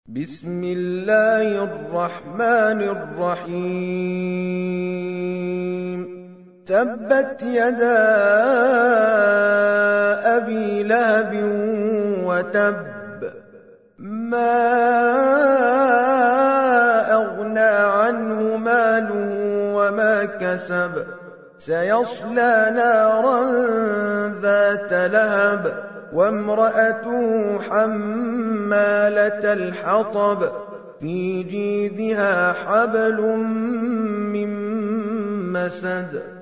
بسم الله الرحمن الرحيم تبت يدا أبي لهب وتب ما أغنى عنه ماله وما كسب سيصلى نارا ذات لهب وامرأته حمالة الحطب في جيدها حبل من مسد